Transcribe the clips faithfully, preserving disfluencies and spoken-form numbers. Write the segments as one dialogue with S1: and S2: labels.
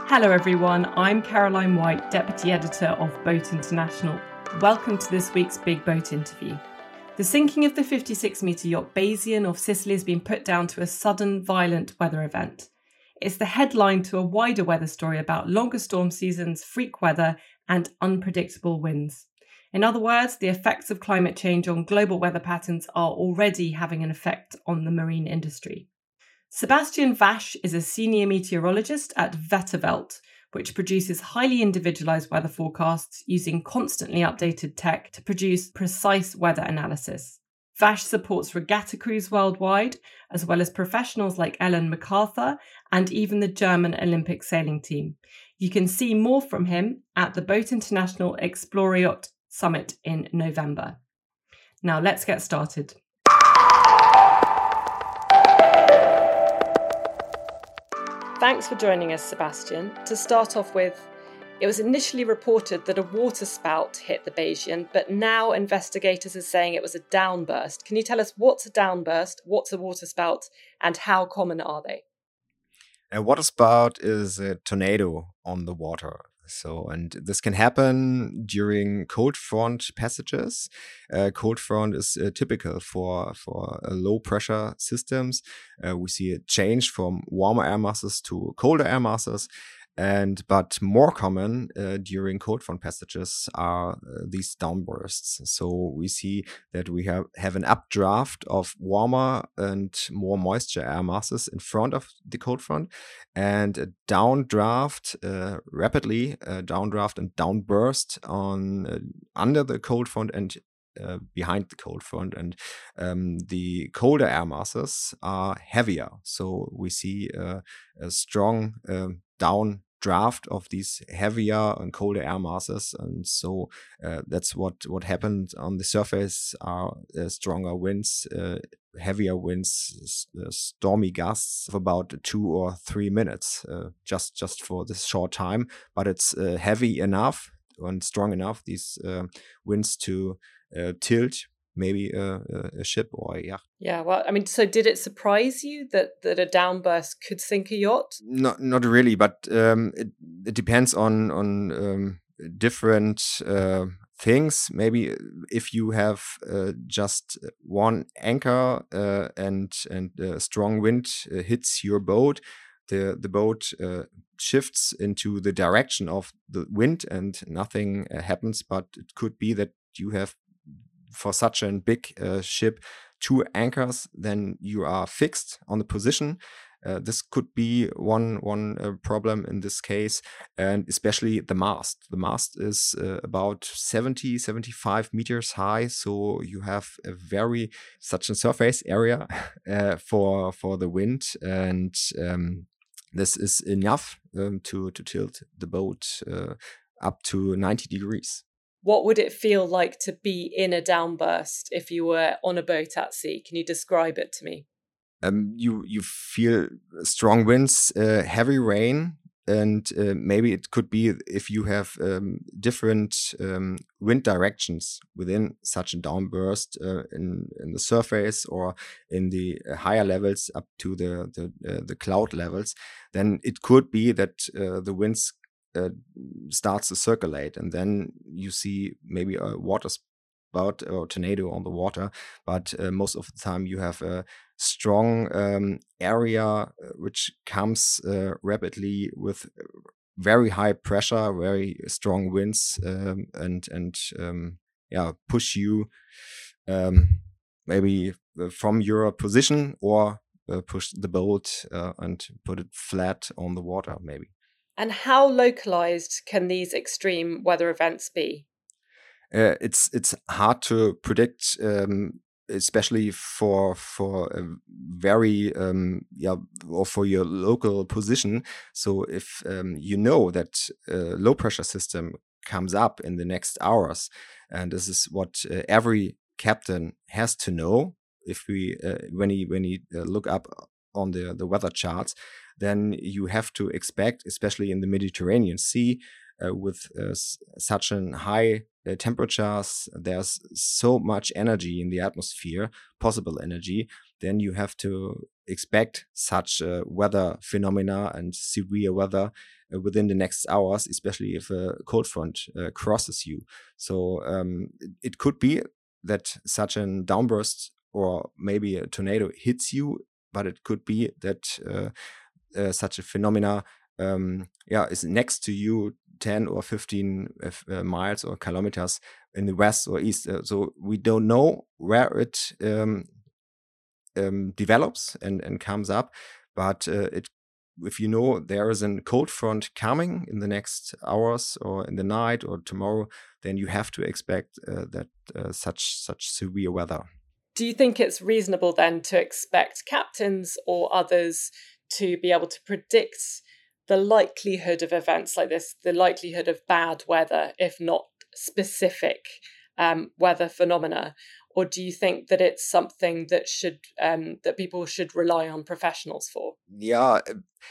S1: Hello everyone, I'm Caroline White, Deputy Editor of Boat International. Welcome to this week's Big Boat Interview. The sinking of the fifty-six metre yacht Bayesian off Sicily has been put down to a sudden, violent weather event. It's the headline to a wider weather story about longer storm seasons, freak weather, and unpredictable winds. In other words, the effects of climate change on global weather patterns are already having an effect on the marine industry. Sebastian Vasch is a senior meteorologist at Wetterwelt, which produces highly individualised weather forecasts using constantly updated tech to produce precise weather analysis. Vasch supports regatta crews worldwide, as well as professionals like Ellen MacArthur and even the German Olympic sailing team. You can see more from him at the Boat International Exploriot Summit in November. Now let's get started. Thanks for joining us, Sebastian. To start off with, it was initially reported that a water spout hit the Bayesian, but now investigators are saying it was a downburst. Can you tell us what's a downburst, what's a water spout, and how common are they?
S2: A water spout is a tornado on the water. So, and this can happen during cold front passages. Uh, cold front is uh, typical for for uh, low pressure systems. Uh, we see a change from warmer air masses to colder air masses. And but more common uh, during cold front passages are uh, these downbursts. So we see that we have, have an updraft of warmer and more moisture air masses in front of the cold front, and a downdraft, uh, rapidly uh, downdraft and downburst on uh, under the cold front and Uh, behind the cold front, and um, the colder air masses are heavier. So we see uh, a strong uh, downdraft of these heavier and colder air masses, and so uh, that's what what happened on the surface are uh, stronger winds, uh, heavier winds, uh, stormy gusts of about two or three minutes, uh, just just for this short time. But it's uh, heavy enough and strong enough, these uh, winds, to Uh, tilt maybe a, a ship or a yacht.
S1: Yeah, well, I mean, so did it surprise you that, that a downburst could sink a yacht?
S2: Not, not really, but um, it, it depends on on um, different uh, things. Maybe if you have uh, just one anchor uh, and and a strong wind uh, hits your boat, the the boat uh, shifts into the direction of the wind and nothing uh, happens. But it could be that you have, for such a big uh, ship, two anchors, then you are fixed on the position. Uh, this could be one one uh, problem in this case, and especially the mast. The mast is uh, about seventy, seventy-five meters high, so you have a very such a surface area uh, for for the wind, and um, this is enough um, to to tilt the boat uh, up to ninety degrees.
S1: What would it feel like to be in a downburst if you were on a boat at sea? Can you describe it to me?
S2: Um, you you feel strong winds, uh, heavy rain, and uh, maybe it could be if you have um, different um, wind directions within such a downburst uh, in in the surface or in the higher levels up to the the, uh, the cloud levels. Then it could be that uh, the winds Uh, starts to circulate, and then you see maybe a water spout or tornado on the water. But uh, most of the time you have a strong um, area uh, which comes uh, rapidly with very high pressure, very strong winds, um, and and um, yeah, push you um, maybe from your position, or uh, push the boat uh, and put it flat on the water maybe.
S1: And how localized can these extreme weather events be?
S2: Uh, it's it's hard to predict, um, especially for for a very um, yeah, or for your local position. So if um, you know that a low pressure system comes up in the next hours, and this is what uh, every captain has to know if we uh, when he when he uh, look up on the the weather charts, then you have to expect, especially in the Mediterranean Sea, uh, with uh, s- such an high uh, temperatures, there's so much energy in the atmosphere, possible energy, then you have to expect such uh, weather phenomena and severe weather uh, within the next hours, especially if a cold front uh, crosses you. So um, it, it could be that such a downburst or maybe a tornado hits you, but it could be that uh, uh, such a phenomena um, yeah, is next to you ten or fifteen uh, miles or kilometers in the west or east. Uh, so we don't know where it um, um, develops and, and comes up, but uh, it if you know there is a cold front coming in the next hours or in the night or tomorrow, then you have to expect uh, that uh, such such severe weather.
S1: Do you think it's reasonable then to expect captains or others to be able to predict the likelihood of events like this, the likelihood of bad weather, if not specific um, weather phenomena? Or do you think that it's something that should um, that people should rely on professionals for?
S2: Yeah,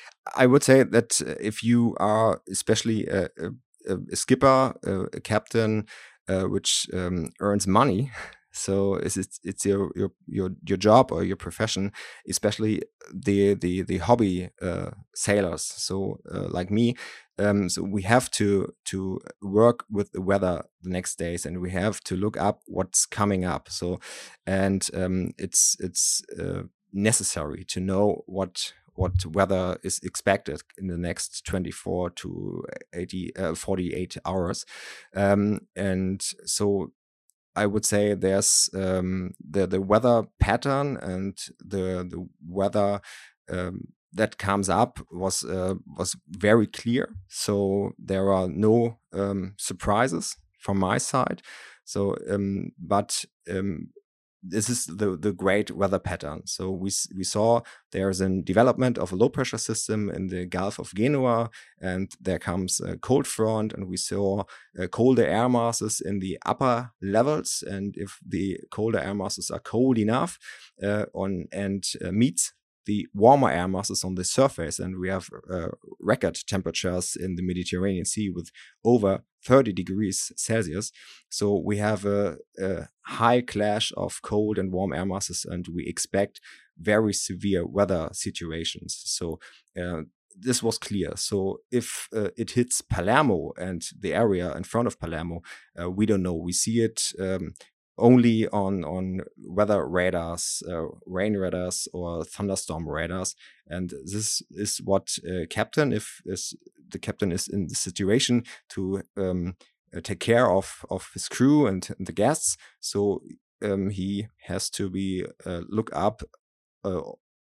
S2: I would say that if you are especially a, a, a skipper, a, a captain, uh, which um, earns money, so it's it's your your your your job or your profession, especially the the the hobby uh, sailors. So uh, like me, um, so we have to to work with the weather the next days, and we have to look up what's coming up. So, and um, it's it's uh, necessary to know what what weather is expected in the next twenty-four to eighty, uh, forty-eight hours, um, and so. I would say there's um, the the weather pattern and the the weather um, that comes up was uh, was very clear. So there are no um, surprises from my side. So, um, but um, this is the the great weather pattern. So we we saw there's a development of a low pressure system in the Gulf of Genoa, and there comes a cold front, and we saw uh, colder air masses in the upper levels. And if the colder air masses are cold enough uh, on and uh, meets the warmer air masses on the surface, and we have uh, record temperatures in the Mediterranean Sea with over thirty degrees Celsius. So we have a, a high clash of cold and warm air masses, and we expect very severe weather situations. So uh, this was clear. So if uh, it hits Palermo and the area in front of Palermo, uh, we don't know. We see it um, only on on weather radars, uh, rain radars, or thunderstorm radars, and this is what uh, captain, if is the captain is in the situation to um, uh, take care of of his crew and, and the guests, so um, he has to be uh, look up. Uh,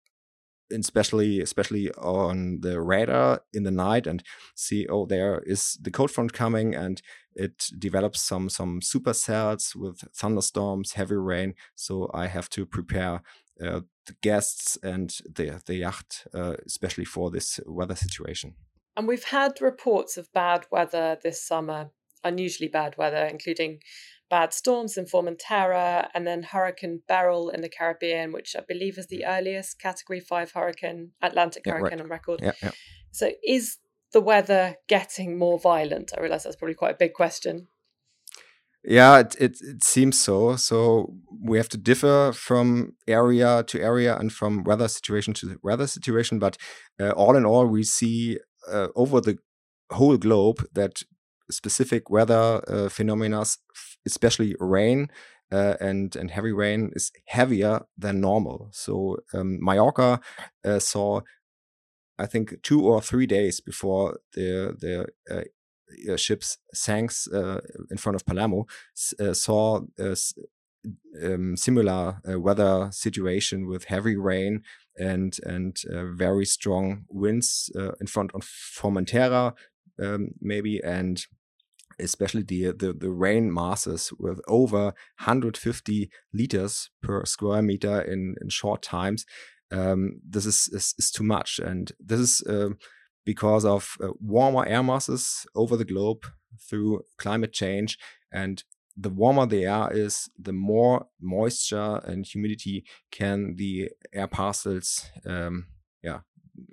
S2: especially especially on the radar in the night and see, oh, there is the cold front coming, and it develops some some supercells with thunderstorms, heavy rain. So I have to prepare uh, the guests and the the yacht, uh, especially for this weather situation.
S1: And we've had reports of bad weather this summer, unusually bad weather, including bad storms in Formentera, and then Hurricane Beryl in the Caribbean, which I believe is the earliest Category five hurricane, Atlantic
S2: yeah,
S1: hurricane
S2: right.
S1: on record.
S2: Yeah, yeah.
S1: So is the weather getting more violent? I realize that's probably quite a big question.
S2: Yeah, it, it, it seems so. So we have to differ from area to area and from weather situation to weather situation. But uh, all in all, we see uh, over the whole globe that specific weather uh, phenomena, especially rain uh, and and heavy rain, is heavier than normal. So um, Mallorca uh, saw, I think, two or three days before the the uh, uh, ships sank uh, in front of Palermo, uh, saw a um, similar uh, weather situation with heavy rain and and uh, very strong winds uh, in front of Formentera, um, maybe, and especially the, the the rain masses with over one hundred fifty liters per square meter in, in short times. Um, this is, is is too much, and this is uh, because of uh, warmer air masses over the globe through climate change. And the warmer the air is, the more moisture and humidity can the air parcels um, yeah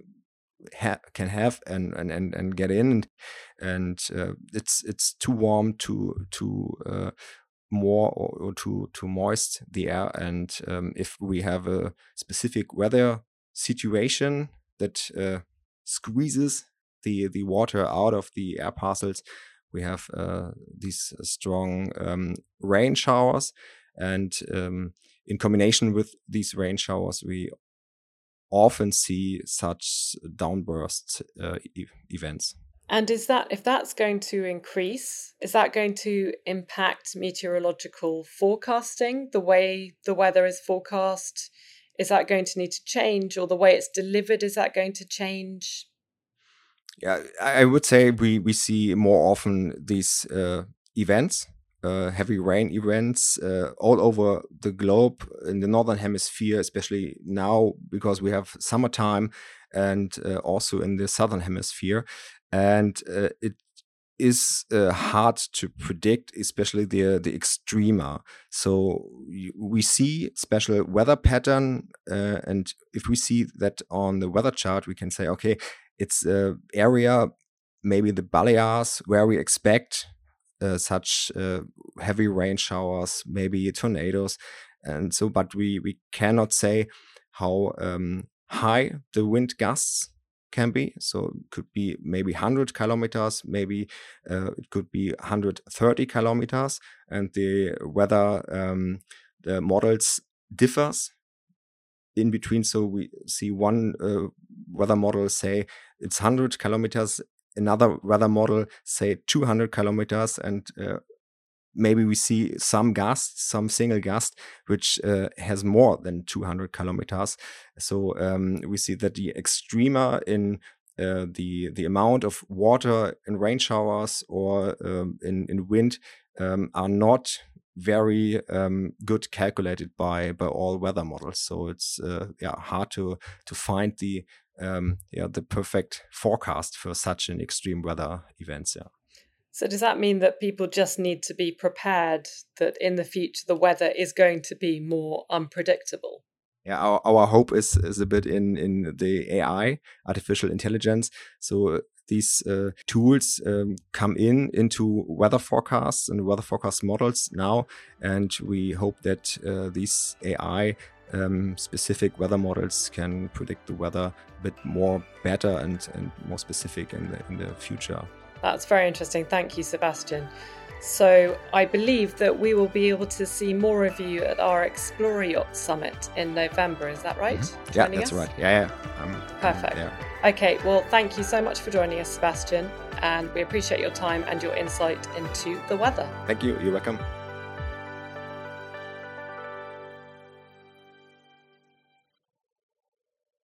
S2: ha- can have and, and and and get in, and uh, it's it's too warm to to uh, more or, or to to moist the air. And um, if we have a specific weather situation that uh, squeezes the, the water out of the air parcels, we have uh, these strong um, rain showers. And um, in combination with these rain showers, we often see such downburst uh, e- events.
S1: And is that, if that's going to increase, is that going to impact meteorological forecasting, the way the weather is forecast? Is that going to need to change, or the way it's delivered, is that going to change?
S2: Yeah, I would say we, we see more often these uh, events, uh, heavy rain events uh, all over the globe, in the Northern Hemisphere, especially now because we have summertime, and uh, also in the Southern Hemisphere. And uh, it is uh, hard to predict, especially the the extrema. So you, we see special weather pattern, uh, and if we see that on the weather chart, we can say, okay, it's an area, maybe the Balears, where we expect uh, such uh, heavy rain showers, maybe tornadoes, and so. But we we cannot say how um, high the wind gusts can be. So it could be maybe one hundred kilometers, maybe uh, it could be one hundred thirty kilometers, and the weather um, the models differs in between. So we see one uh, weather model say it's one hundred kilometers, another weather model say two hundred kilometers, and uh, maybe we see some gust, some single gust, which uh, has more than two hundred kilometers. So um, we see that the extrema in uh, the the amount of water in rain showers or um, in in wind um, are not very um, good calculated by by all weather models. So it's uh, yeah hard to to find the um, yeah the perfect forecast for such an extreme weather events. Yeah.
S1: So does that mean that people just need to be prepared that in the future the weather is going to be more unpredictable?
S2: Yeah, our, our hope is is a bit in in the A I, artificial intelligence. So these uh, tools um, come in into weather forecasts and weather forecast models now, and we hope that uh, these A I um, specific weather models can predict the weather a bit more better and, and more specific in the in the future.
S1: That's very interesting. Thank you, Sebastian. So I believe that we will be able to see more of you at our Exploriot Summit in November. Is that right?
S2: Mm-hmm. Yeah, that's us? right. Yeah, yeah. I'm,
S1: Perfect.
S2: I'm
S1: okay, well, thank you so much for joining us, Sebastian, and we appreciate your time and your insight into the weather.
S2: Thank you. You're welcome.